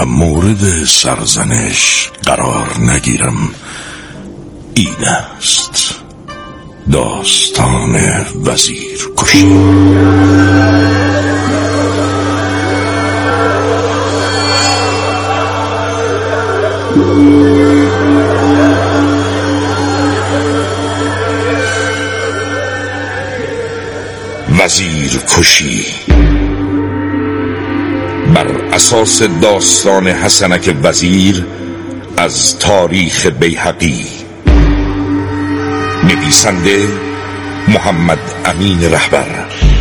مورد سرزنش قرار نگیرم. این است داستان وزیر کشی. وزیر کشی بر اساس داستان حسنک وزیر از تاریخ بیهقی. نویسنده محمد امین رهبر.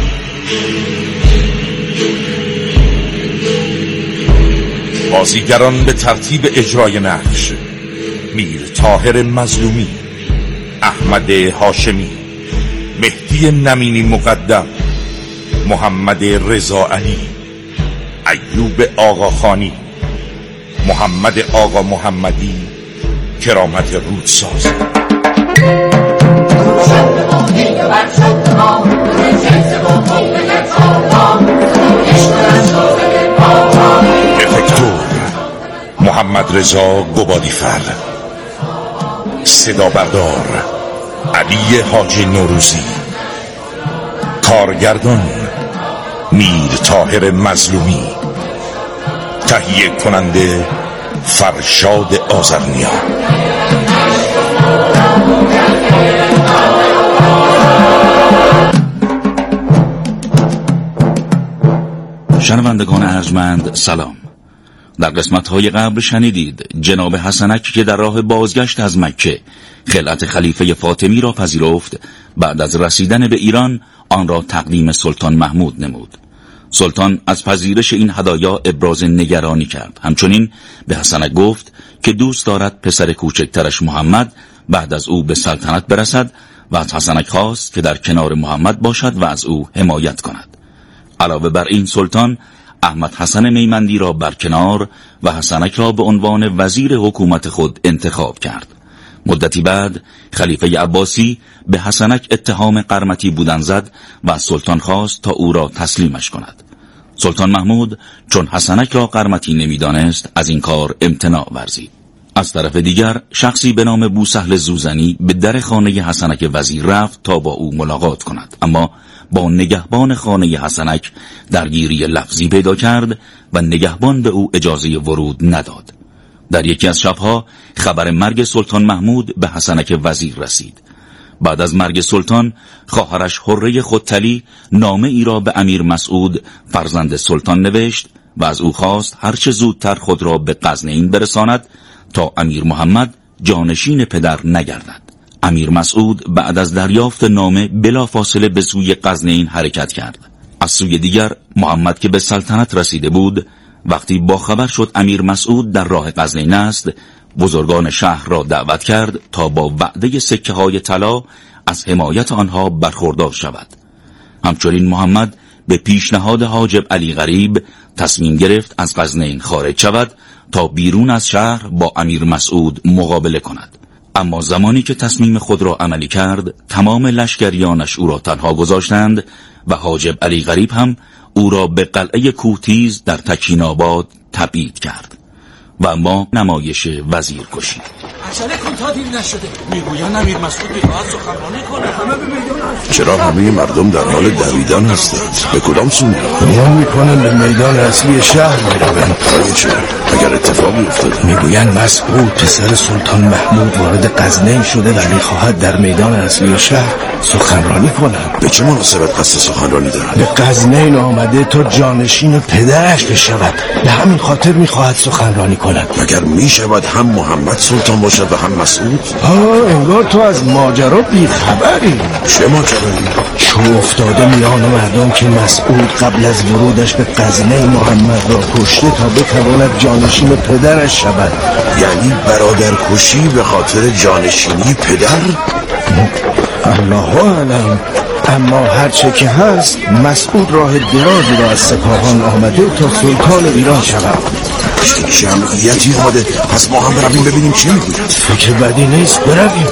بازیگران به ترتیب اجرای نقش: میر طاهر مظلومی، احمد هاشمی، مهدی نمینی مقدم، محمد رضا علی، ایوب آقاخانی، محمد آقا محمدی، کرامت رودساز. افکتور محمد رضا گوبادیفر. صدا بردار علی حاجی نوروزی. کارگردان میر طاهر مظلومی. تهیه کننده فرشاد آذرنیا. شنوندگان ارجمند سلام. در قسمت‌های قبل شنیدید جناب حسنک که در راه بازگشت از مکه خلعت خلیفه فاطمی را پذیرفت، بعد از رسیدن به ایران آن را تقدیم سلطان محمود نمود. سلطان از پذیرش این هدایا ابراز نگرانی کرد. همچنین به حسنک گفت که دوست دارد پسر کوچکترش محمد بعد از او به سلطنت برسد و از حسنک خواست که در کنار محمد باشد و از او حمایت کند. علاوه بر این سلطان احمد حسن میمندی را برکنار و حسنک را به عنوان وزیر حکومت خود انتخاب کرد. مدتی بعد خلیفه عباسی به حسنک اتهام قرمطی بودن زد و از سلطان خواست تا او را تسلیمش کند. سلطان محمود چون حسنک را قرمطی نمیدانست از این کار امتناع ورزید. از طرف دیگر شخصی به نام بوسهل زوزنی به در خانه حسنک وزیر رفت تا با او ملاقات کند، اما با نگهبان خانه حسنک درگیری لفظی پیدا کرد و نگهبان به او اجازه ورود نداد. در یکی از شبها خبر مرگ سلطان محمود به حسنک وزیر رسید. بعد از مرگ سلطان خواهرش حره خودتلی نامه ای را به امیر مسعود فرزند سلطان نوشت و از او خواست هرچه زودتر خود را به غزنین برساند تا امیر محمد جانشین پدر نگردد. امیر مسعود بعد از دریافت نامه بلافاصله به سوی غزنین حرکت کرد. از سوی دیگر محمد که به سلطنت رسیده بود، وقتی باخبر شد امیر مسعود در راه غزنین است، بزرگان شهر را دعوت کرد تا با وعده سکه‌های طلا از حمایت آنها برخوردار شود. همچنین محمد به پیشنهاد حاجب علی غریب تصمیم گرفت از غزنین خارج شود تا بیرون از شهر با امیر مسعود مقابله کند. اما زمانی که تصمیم خود را عملی کرد، تمام لشکریانش او را تنها گذاشتند و حاجب علی غریب هم او را به قلعه کوهتیز در تکیناباد تبعید کرد. و اما نمایش وزیر کشی. عجله کن تا دیر نشده. میگویند امیر مسعود میخواهد سخنرانی کنه. همه به میدان هستند. چرا همه مردم در حال دویدن هستند؟ به کدام سو میان میکنن به میدان اصلی شهر میروند. برای چه؟ اگر اتفاقی افتاده؟ میگویند مسعود پسر سلطان محمود وارد غزنین شده و میخواهد در میدان اصلی شهر سخنرانی کند. به چه مناسبت قصد سخنرانی دارد؟ به غزنین آمده تا جانشین پدرش بشود. به همین خاطر میخواهد سخنرانی کند. مگر میشود هم محمد سلطان باشد و هم مسعود؟ انگار تو از ماجرا بیخبری. چه ماجرایی؟ چو افتاده میان مردم که مسعود قبل از ورودش به غزنین محمد را کشته تا بتواند جانشین پدرش شود. یعنی برادر کشی به خاطر جانشینی پدر؟ الله اعلم. اما هرچه که هست مسعود راه درازی را از سپاهان آمده تا سلطان ایران شود. جمعیتی آمده، پس ما هم برویم ببینیم چه میگوید. فکر بدی نیست، برویم.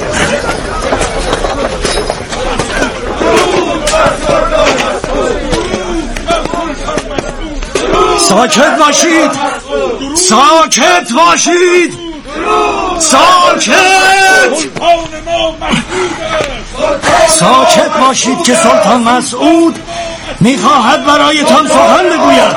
ساکت باشید. ساکت باشید. ساکت باشید که سلطان مسعود میخواهد برایتان سخن بگوید.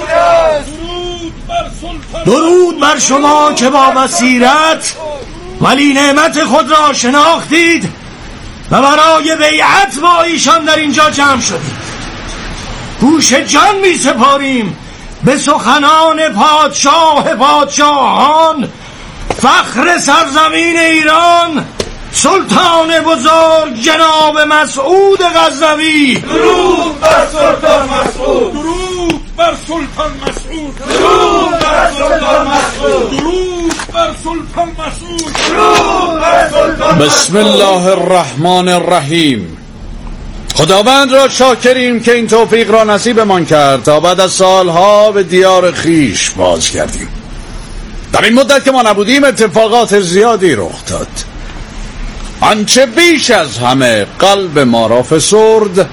درود بر شما که با بصیرت ولی نعمت خود را شناختید و برای بیعت با ایشان در اینجا جمع شدید. گوش جان می سپاریم به سخنان پادشاه پادشاهان، فخر سرزمین ایران، سلطان بزرگ جناب مسعود غزنوی. درود بر سلطان مسعود. درود بر سلطان مسعود. درود بر سلطان مسعود. درود بر سلطان مسعود. درود بر سلطان. بسم الله الرحمن الرحیم. خداوند را شاکریم که این توفیق را نصیبمان کرد تا بعد از سالها به دیار خیش بازگردیم. در این مدت که ما نبودیم اتفاقات زیادی رخ داد. آنچه بیش از همه قلب ما را فسرد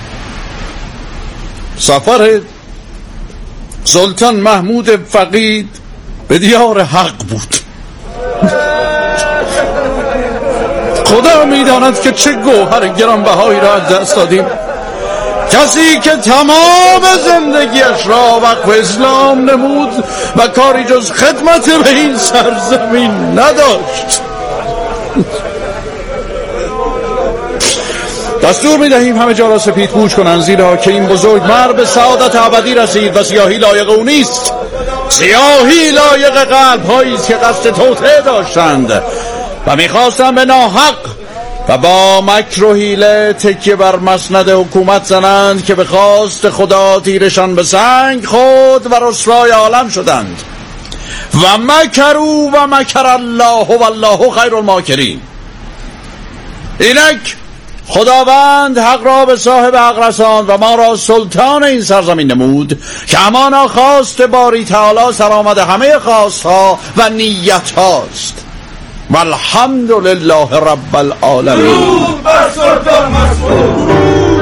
سفر سلطان محمود فقید به دیار حق بود. خدا می‌داند که چه گوهر گرانبهایی را از دست دادیم. کسی که تمام زندگیش را وقف اسلام نمود و کاری جز خدمت به این سرزمین نداشت. دستور می‌دهیم همه جا را سپید پوش کنند، زیرا که این بزرگ مرد به سعادت ابدی رسید و سیاهی لایق او نیست. سیاهی لایق قلب‌هایی است که قصد توطئه داشتند و می‌خواستند به ناحق و با مکر و حیله تکیه بر مسند حکومت زنند که به خواست خدا تیرشان به سنگ خود و رسوای عالم شدند. و مکروا و مکر الله و الله خیر الماکرین. اینک خداوند حق را به صاحب حق رساند و ما را سلطان این سرزمین نمود که همانا خواست باری تعالی سرآمد همه خواستها و نیت هاست. والحمد لله رب العالمین. درود بر سلطان مسعود.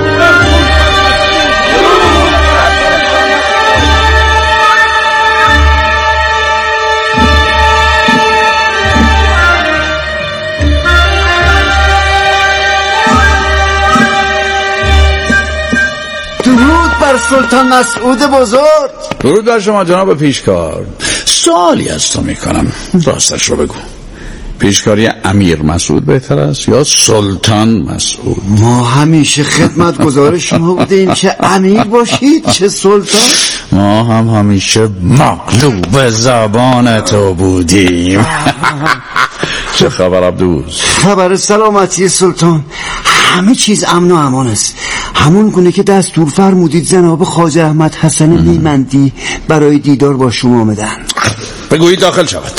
درود بر سلطان مسعود بزرگ. درود بر شما جناب پیشکار. سوالی از تو میکنم، راستش رو بگو. پیشکاری امیر مسعود بهتر است یا سلطان مسعود؟ ما همیشه خدمت گزار شما بودیم که امیر باشید چه سلطان. ما هم همیشه مغلوب زبان تو بودیم. چه خبر عبدوز؟ خبر سلامتی سلطان، همه چیز امن و امان است. همون گونه که دستور فرمودید جناب خواجه احمد حسن میمندی برای دیدار با شما آمدن. بگویید داخل شود.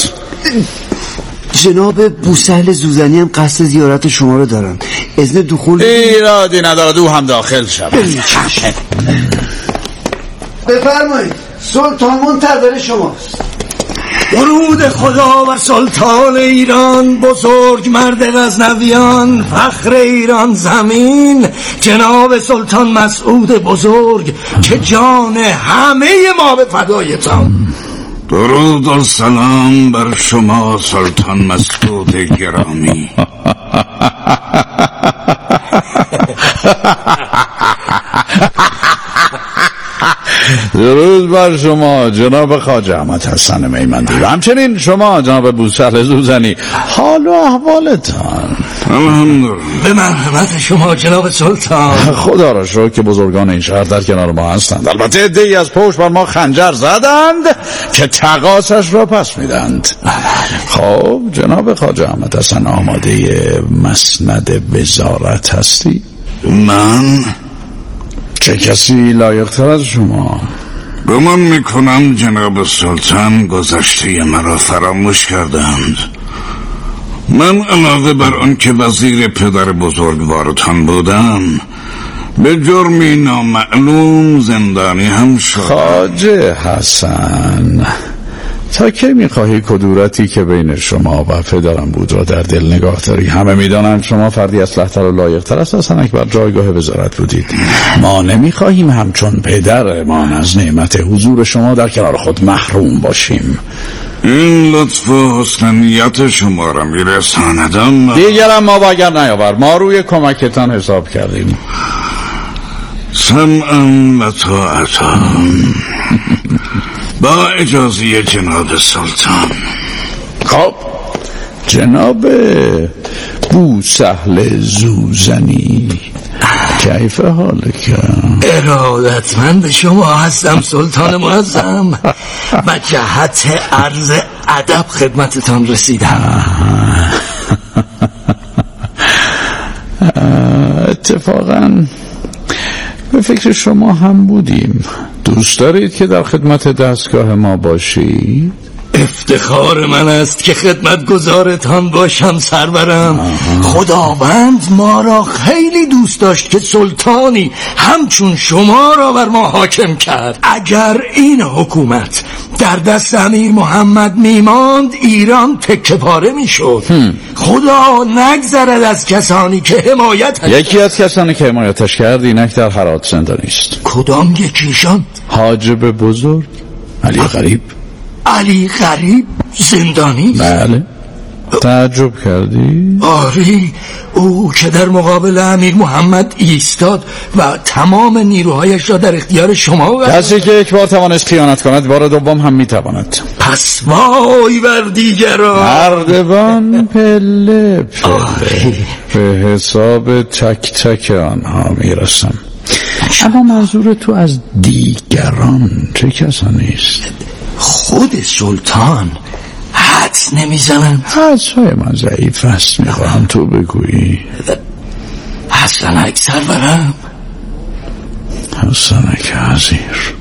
جناب بوسهل زوزنی هم قصد زیارت شما رو دارن. اذن دخول ایرادی ندارد، او هم داخل شود. بفرمایید، سلطان منتظر شماست. درود خدا بر سلطان ایران، بزرگ مرد غزنویان، فخر ایران زمین، جناب سلطان مسعود بزرگ که جان همه ما به فدایتان. درود و سلام بر شما سلطان مسعود گرامی. درود بر شما جناب خواجه احمد حسن میمندی و همچنین شما جناب بوسهل زوزنی. حال و احوالتان؟ الحمدلله. به مرحمت شما جناب سلطان. خدا را شکر که بزرگان این شهر در کنار ما هستند. البته عده‌ای از پشت بر ما خنجر زدند که تقاصش را پس میدند. خب جناب خواجه احمد حسن آماده مسند وزارت هستی؟ من؟ چه کسی لایق‌تر از شما؟ گمان میکنم جناب سلطان گذشته مرا فراموش کردند. من علاوه بر آن که وزیر پدر بزرگوارتان بودم، به جرمی نامعلوم زندانی هم شد. خواجه حسن، تا کی میخواهی کدورتی که بین شما و پدرم بود را در دل نگاه داری؟ همه میدانند شما فردی اصلح‌تر و لایق‌تر از حسنک بر جایگاه وزارت بودید. ما نمیخواهیم همچون پدرمان از نعمت حضور شما در کنار خود محروم باشیم. این لطف و حسن نیت شما را میرساندم. دیگرم ما باگر نیاور، ما روی کمکتان حساب کردیم. سمعا و طاعتا. با اجازه جناب سلطان. خب جناب بوسهل زوزنی، کیف حالک؟ ارادتمند شما هستم سلطان معظم. و جهت عرض ادب خدمتتان رسیدم. اتفاقا به فکر شما هم بودیم. دوست دارید که در خدمت دستگاه ما باشید؟ افتخار من است که خدمتگزارتان باشم سرورم. خداوند ما را خیلی دوست داشت که سلطانی همچون شما را بر ما حاکم کرد. اگر این حکومت در دست امیر محمد میماند ایران تکه پاره میشد. خدا نگذرد از کسانی که حمایت یکی از کسانی که حمایتش کرد اینک در هرات زندانی است. کدام یکیشان؟ حاجب بزرگ علی غریب. علی غریب زندانی؟ بله. تعجب کردی؟ آری، او که در مقابل امیر محمد ایستاد و تمام نیروهایش را در اختیار شما کسی که یک بار توانست خیانت کند بار دوم هم میتواند. پس وای بر دیگران. نردبان پله پله به حساب تک تک آنها میرسم. اما منظور تو از دیگران چه کسانی است؟ خود سلطان حدس نمیزنم. حدس‌های من ضعیف است، میخواهم تو بگویی. حسنک سرورم. حسنک عزیر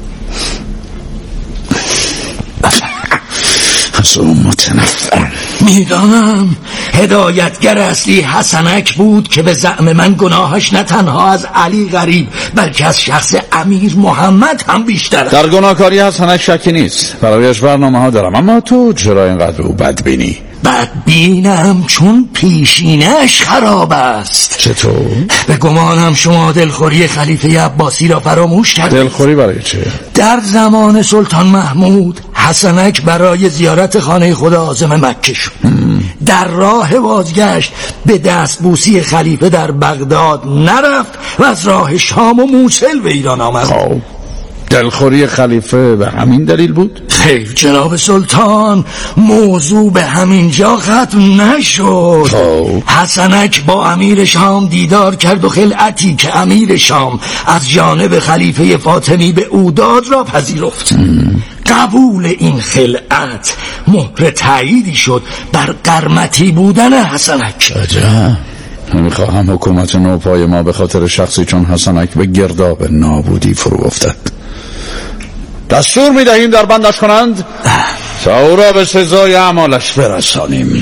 از اون متنفرم. میدانم هدایتگر اصلی حسنک بود که به زعم من گناهش نه تنها از علی غریب بلکه از شخص امیر محمد هم بیشتر است. در گناهکاری حسنک شکی نیست، برایش برنامه ها دارم. اما تو چرا اینقدر او بدبینی؟ بدبینم چون پیشینش خراب است. چطور؟ به گمانم شما دلخوری خلیفه عباسی را فراموش کرد. دلخوری برای چه؟ در زمان سلطان محمود حسنک برای زیارت خانه خدا عازم مکه شد. در راه بازگشت به دستبوسی خلیفه در بغداد نرفت و از راه شام و موصل به ایران آمد. خب دلخوری خلیفه به همین دلیل بود؟ خیر جناب سلطان، موضوع به همین جا ختم نشد. حسنک با امیر شام دیدار کرد و خلعتی که امیر شام از جانب خلیفه فاطمی به او داد را پذیرفت. قبول این خلعت مهر تاییدی شد بر قرمطی بودن حسنک. عجب. نمیخواهم حکومت نوپای ما به خاطر شخصی چون حسنک به گرداب نابودی فرو افتد. دستور میدهیم در بندش کنند تا او را به سزای اعمالش برسانیم.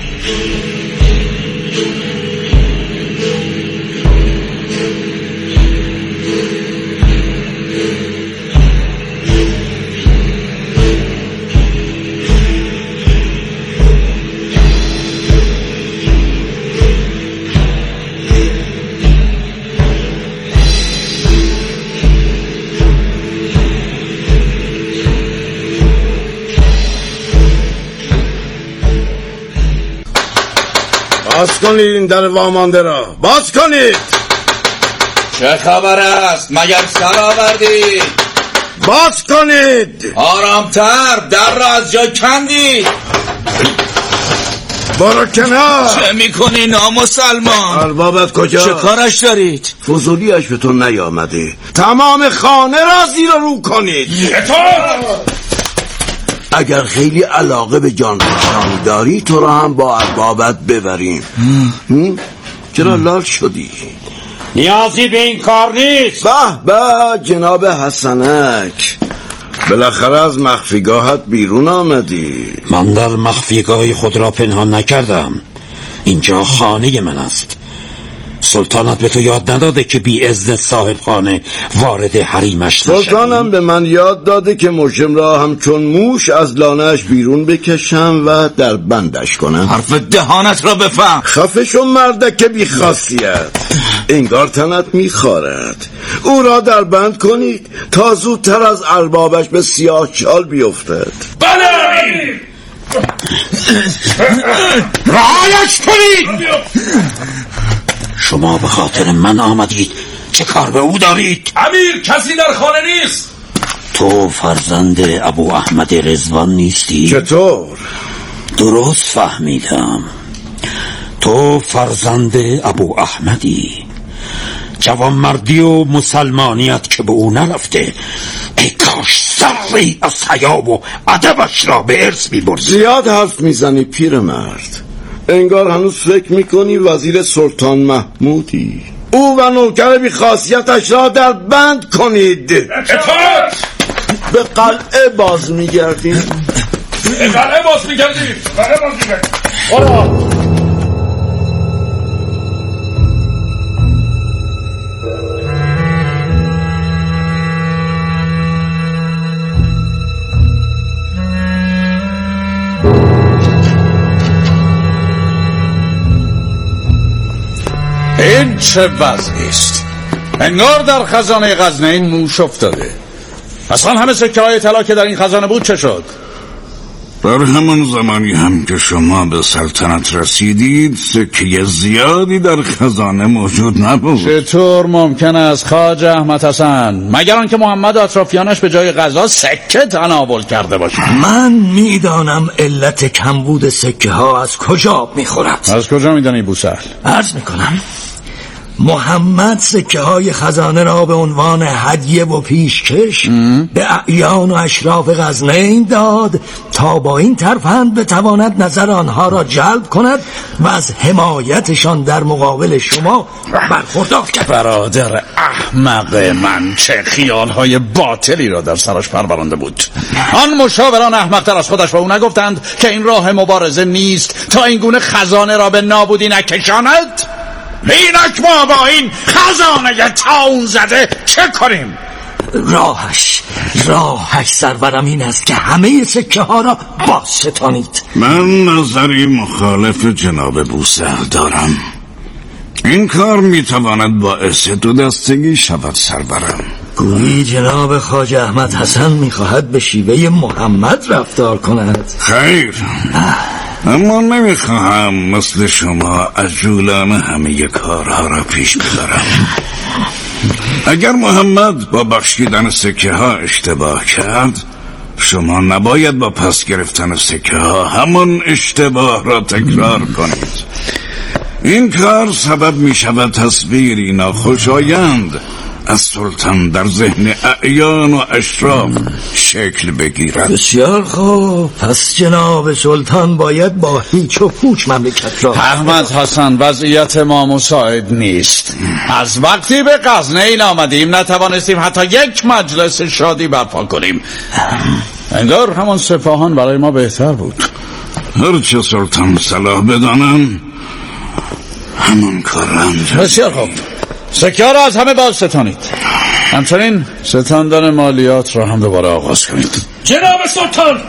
باز کنید این در وامانده را، باز کنید. چه خبر است؟ مگر سر آوردید؟ باز کنید. آرامتر، در را از جا کندید. برو کنار. چه میکنی نامسلمان؟ اربابت کجا؟ چه کارش دارید؟ فضولیش به تو نیامده. تمام خانه را زیر رو کنید. اگر خیلی علاقه به جان فشانی داری تو را هم با اربابت ببریم. چرا لال شدی؟ نیازی به این کار نیست. به جناب حسنک، بالاخره از مخفیگاهت بیرون آمدی. من در مخفیگاه خود را پنهان نکردم. اینجا خانه من است. سلطانت به تو یاد نداده که بی اذن صاحب خانه وارد حریمش نشدی؟ سلطانم به من یاد داده که مژم را همچون موش از لانه‌اش بیرون بکشم و در بندش کنم. حرف دهانت را بفهم. خفه شو مردک بی خاصیت، انگار تنت میخارد. او را در بند کنید تا زودتر از اربابش به سیاه چال بیفتد. بله امیر. رعایش کنید. شما به خاطر من آمدید، چه کار به او دارید؟ امیر کسی در خانه نیست. تو فرزند ابو احمد رضوان نیستی؟ چطور؟ درست فهمیدم، تو فرزند ابو احمدی. جوانمردی و مسلمانیت که به او نرفته، ای کاش ذره‌ای از حیا و ادبش را به ارث می‌بردی. زیاد حرف میزنی پیرمرد، انگار هنوز فکر میکنی وزیر سلطان محمودی. او و نوکر بی خاصیتش را در بند کنید. اطاعت. به قلعه باز میگردیم. قلعه باز میگردیم. این چه وضعی است؟ انگار در خزانه غزنین موش افتاده. اصلا همه سکه های طلا که در این خزانه بود چه شد؟ در همون زمانی هم که شما به سلطنت رسیدید سکه زیادی در خزانه موجود نبود. چطور ممکن است خواجه احمد حسن؟ مگر آنکه محمد و اطرافیانش به جای غذا سکه تناول کرده باشند؟ من میدانم علت کمبود سکه ها از کجا میخورد. از کجا میدانی بوسهل؟ عرض میکنم محمد سکه های خزانه را به عنوان هدیه و پیشکش به اعیان و اشراف غزنین داد تا با این ترفند بتواند نظر آنها را جلب کند و از حمایتشان در مقابل شما برخوردار کرد. برادر احمق من چه خیالهای باطلی را در سرش پرورانده بود. آن مشاوران احمق‌تر از خودش به او نگفتند که این راه مبارزه نیست تا این گونه خزانه را به نابودی نکشاند؟ اینک ما با این خزانه طاعون زده چه کنیم؟ راهش سرورم این است که همه سکه ها را باز ستانید. من نظری مخالف جناب بوسهل دارم. این کار میتواند باعث دو دستگی شود سرورم. گویی جناب خواجه احمد حسن میخواهد به شیوه محمد رفتار کند. خیر، اما نمیخواهم مثل شما عجولانه همه کارها را پیش ببرم. اگر محمد با بخشیدن سکه ها اشتباه کرد، شما نباید با پس گرفتن سکه ها همون اشتباه را تکرار کنید. این کار سبب می شود تصویری ناخوشایند از سلطان در ذهن اعیان و اشراف شکل بگیرد. بسیار خوب، پس جناب سلطان باید با هیچ و پوچ مملکت را. احمد حسن، وضعیت ما مساعد نیست. از وقتی به غزنین آمدیم نتوانستیم حتی یک مجلس شادی برپا کنیم. انگار همان سپاهان برای ما بهتر بود. هرچه سلطان صلاح بدانم همون کارند. بسیار خوب، سکه را از همه باز ستانید. همچنین ستاندن مالیات را هم دوباره آغاز کنید. جناب سلطان،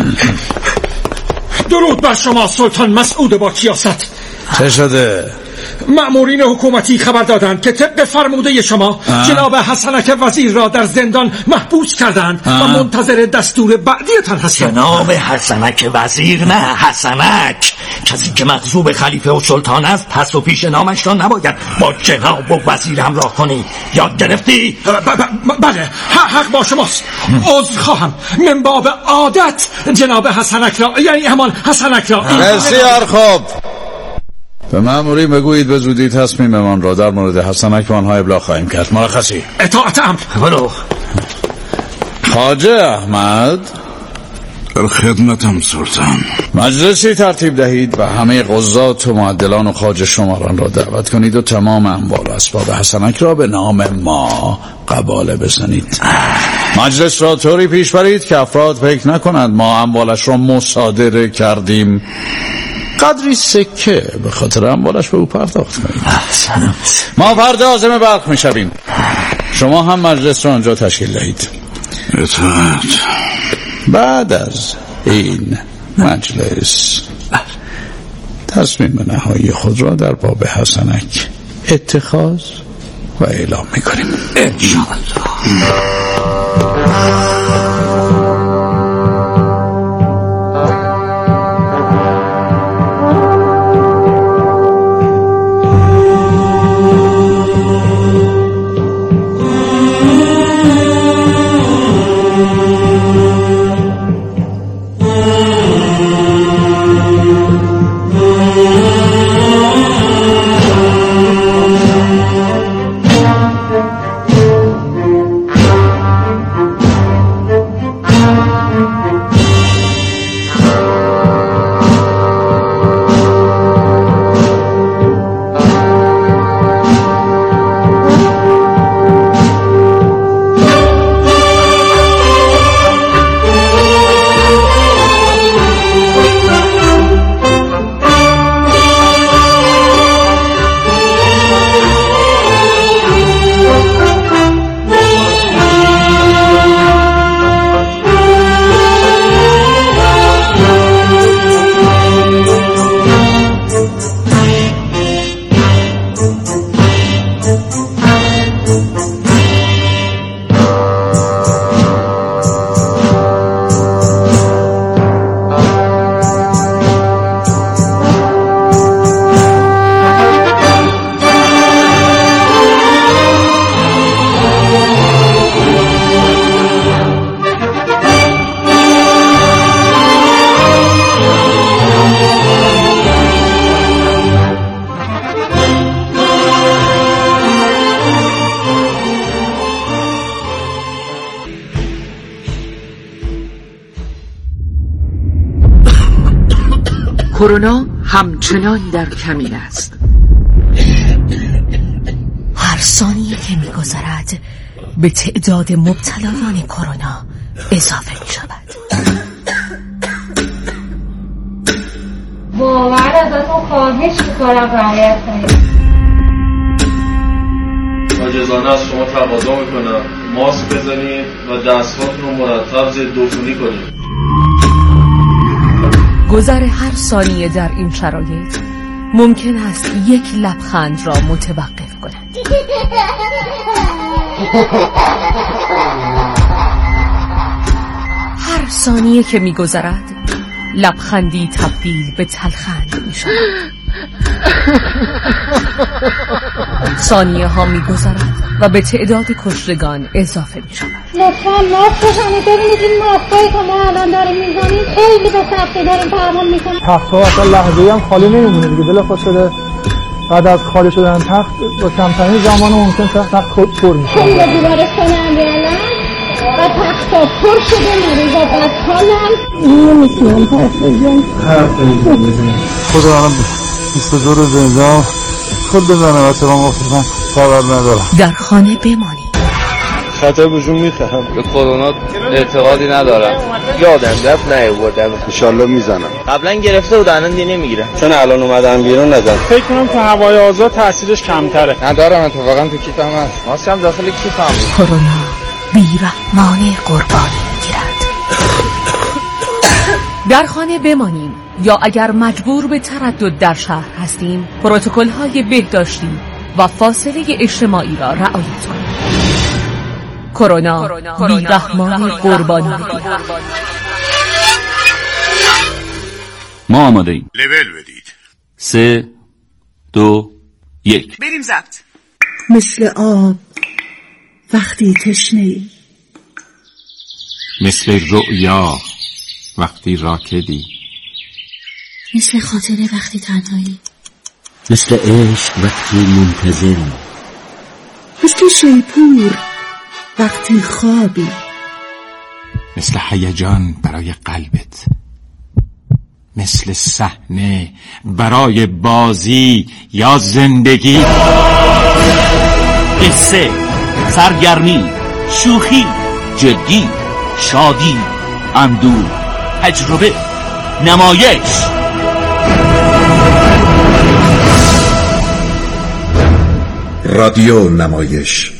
درود بر شما سلطان مسعود با کیاست. چه شده؟ مأمورین حکومتی خبر دادند که طبق فرموده شما جناب حسنک وزیر را در زندان محبوس کردند و منتظر دستور بعدیتان هستند. جناب حسنک وزیر نه، حسنک، کسی که مغضوب خلیفه و سلطان است پس و پیش نامش را نباید با جناب و وزیر همراه کنی. یاد گرفتی؟ بله، حق با شماست. عذر خواهم، من باب عادت جناب حسنک را، یعنی همان حسنک را. بسیار خوب، به مأمورین بگویید به زودی تصمیممان را در مورد حسنک به آنها ابلاغ خواهیم کرد. مرخصی. اطاعت امر. برو. خواجه احمد، در خدمتم سلطان. مجلسی ترتیب دهید و همه قضات و معدلان و خواجه شماران را دعوت کنید و تمام اموال و اسباب حسنک را به نام ما قباله بزنید. مجلس را طوری پیش برید که افراد فکر نکنند ما اموالش را مصادره کردیم. قدری سکه به خاطر اموالش به او پرداخت کنید. ما فردا عازم بلخ میشویم. شما هم مجلس را آنجا تشکیل دهید. اطاعت. بعد از این مجلس تصمیم نهایی خود را در باب حسنک اتخاذ و اعلام میکنیم انشاءالله. کرونا همچنان در کمین است. هر ثانیه که می‌گذرد به تعداد مبتلایان کرونا اضافه می‌شود. واقعا ازتون خواهش می‌کنم رعایت کنید. عاجزانه از شما تقاضا می‌کنم ماسک بزنید و دست‌هاتون رو مرتب ضد عفونی کنید. گذر هر ثانیه در این شرایط ممکن است یک لبخند را متوقف کند. هر ثانیه که می‌گذرد لبخندی تبدیل به تلخند می‌شود. ثانیه ها می‌گذرد و به تعداد کشتگان اضافه می‌شود. لطفاً ماسک بزنید. ببینید این ماسکایی که ما الان داریم می‌زنیم خیلی به سختی داریم تحمل می‌کنیم. تخت‌ها اصلا لحظه‌ای هم خالی نمی‌مونه دیگه. بلافاصله بعد از خالی شدن تخت با کمترین زمان ممکن تخت پر میشه. خیلی بیمارستان امیرالله و تخت‌ها پر شده، مریضا بدحالن. نمی‌تونم حرف بزنم. خدا الان 22 روز زنده خود بزنه و سلام افتادن خبر ندارم. در خانه بمانید. خطر بجون میخواهم. به کرونا اعتقادی ندارم. یادم رفت نیاوردم. انشالله میزنم. قبلا گرفته بود الان دیگه نمیگیرم. چون الان اومدم بیرون نزن. فکر کنم تو هوای آزاد تاثیرش کمتره. ندارم اتفاقا تو کیفم هست. ماسک هم داخل کیفم. کرونا بی‌رحمانه قربانی میگیرد. در خانه بمانیم یا اگر مجبور به تردد در شهر هستیم پروتکل‌های بهداشتی و فاصله اجتماعی را رعایت کنیم. کرونا بی‌رحمانه قربانی میگیرد. ما آماده ایم. لول بدید. 3 2 1 بریم ضبط. مثل آب وقتی تشنه‌ای، مثل رؤیا وقتی راکدی، مثل خاطره وقتی تنهایی، مثل عشق وقتی منتظری، مثل شیپور وقتی خوابی، مثل هیجان برای قلبت، مثل صحنه برای بازی یا زندگی. قصه، سرگرمی، شوخی، جدی، شادی، اندوه، تجربه، نمایش. رادیو نمایش.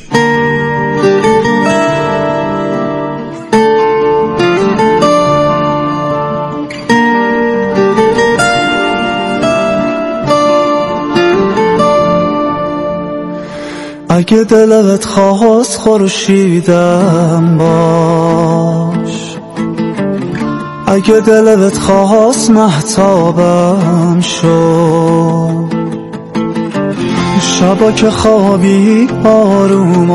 اگه دلت خواست خورشیدم باش، اگه دلت خواست مهتابم شو، شبا که خوابی آروم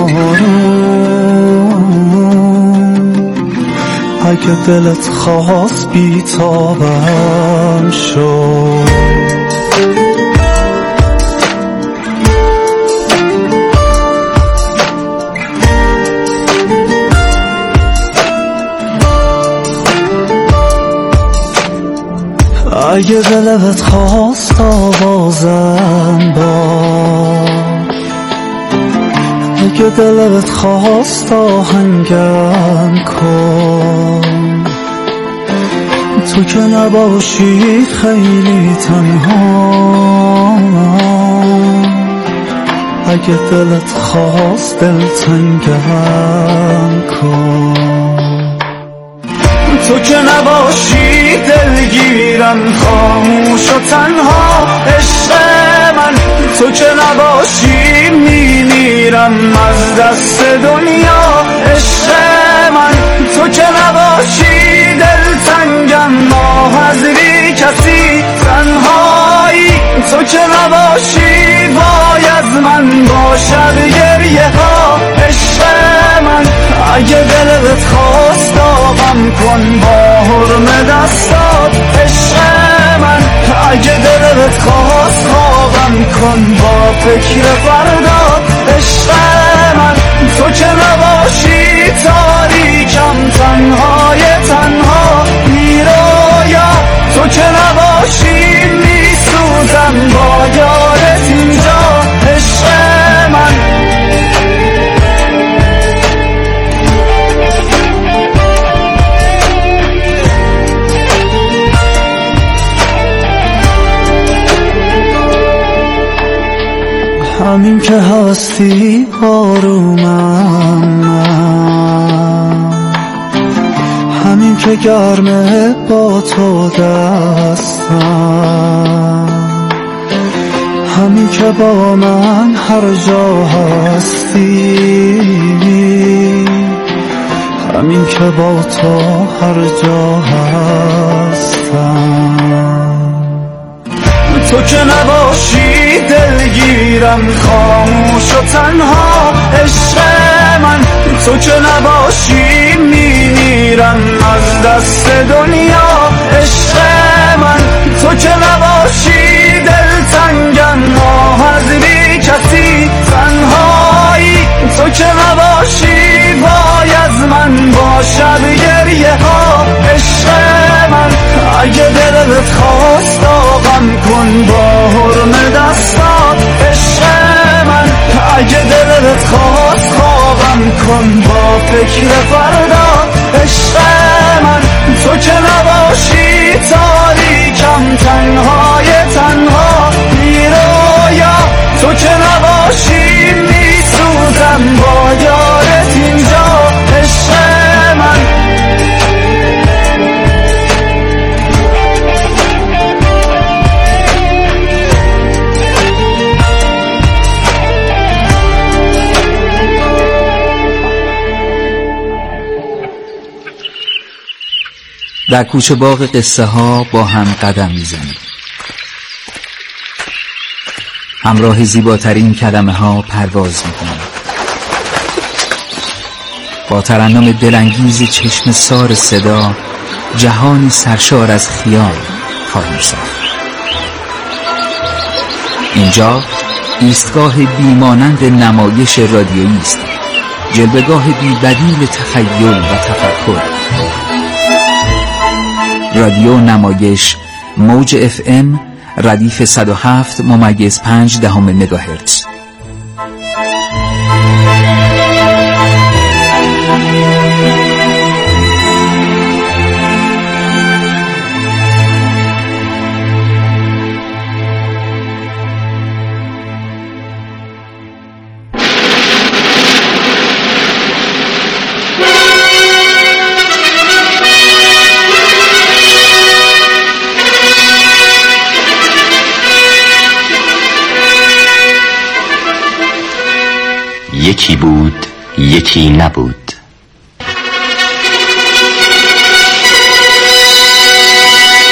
آروم، اگه دلت خواست بیتابم شو. اگه دلت خواست آوازم باش، اگه دلت خواست آهنگم کن، تو که نباشی خیلی تنها، اگه دلت خواست دلتنگم کن، تو که نباشی دلگیرم خاموش و تنها، عشق من تو که نباشی میمیرم از دست دنیا، عشق من تو که نباشی دلتنگم ماه از بی کسی تنهایی، تو که نباشی وای از من باشد گریه ها، عشق من اگه دلت خواست داغم کن با حرم دستات، عشق من اگه دلت خواست خوابم کن با فکر فردات، عشق من تو که نباشی تاریکم تنهای تنها میرویا، تو که نباشی میسوزم با یارت اینجا، عشق من همین که هستی آرومم، همین که گرمه با تو دستم، همین که با من هر جا هستی، همین که با تو هر جا هستم، تو که نباشی دلگیرم خاموش و تنها، عشق من تو که نباشی میمیرم از دست دنیا، عشق من تو که نباشی دلتنگم ماه از بی کسی تنهایی، تو که نباشی وای از من باشد گریه ها، عشق من اگه دلت خواست داغم کن با حرم دستات، عشق من اگه دلت خواست خوابم کن با فکر فردات، عشق من تو که نباشی تاریکم تنهای تنها میرویا، تو که نباشی میسوزم با یارت اینجا، عشق من در کوچه باغ قصه ها با هم قدم میزنیم، همراه زیباترین کلمه ها پرواز میکنیم، با ترنم دلانگیز چشم سار صدا جهانی سرشار از خیال خواهیم ساخت. اینجا ایستگاه بیمانند نمایش رادیویی است، جلوه‌گاه بی‌بدیل تخیل و تفکر. رادیو نمایش، موج FM ردیف 107.5 مگاهرتز. یکی بود یکی نبود.